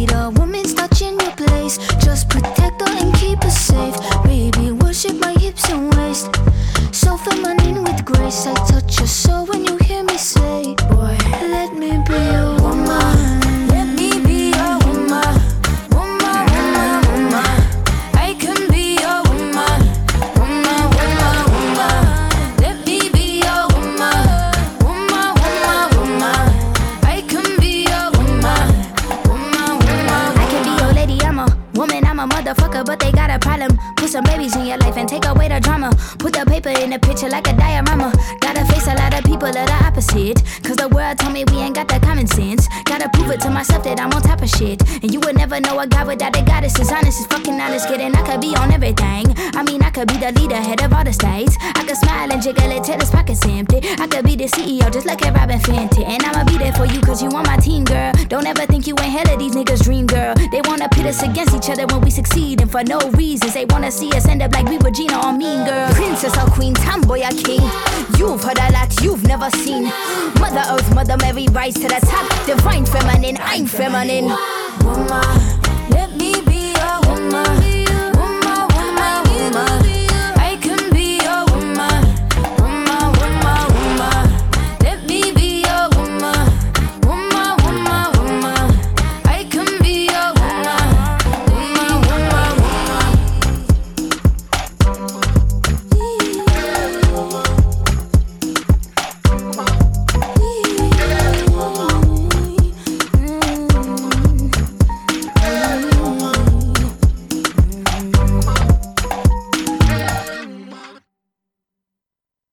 need a woman's touch in your place. Just protect her and keep her safe. Baby, worship my hips and waist. So feminine with grace. I touch your soul when you hear me say, boy, let me be your woman. Let me be your woman. Woman, woman, woman. I can be your woman. Woman, woman, woman. Let me be your woman. Woman, woman, woman. I can be your woman. Woman, woman. I can be your lady, I'm a woman, I'm a motherfucker, but they got a problem. Put some babies in your life and take away the drama. Put the paper in the picture like a diorama. Gotta face a lot of people that are opposite. Cause the world told me we ain't got that common sense. Gotta prove it to myself that I'm on top of shit. And you would never know a guy without a goddess. Is honest, is fucking honest, kidding. I could be on everything. I mean, I could be the leader, head of all the states. I could smile and jiggle it till his pockets empty. I could be the CEO, just like a Robin Fenty. And I'ma be there for you cause you on my team, girl. Don't ever think you ain't hell of these niggas' dream, girl. They wanna pit us against each other when we succeed. And for no reasons, they wanna see us end up like we were Gina or Mean Girl. Princess or queen, tomboy or king. You've heard a lot you've never seen. Mother Earth, Mother Mary, rise to the top. Divine feminine, I'm feminine. Woman, let me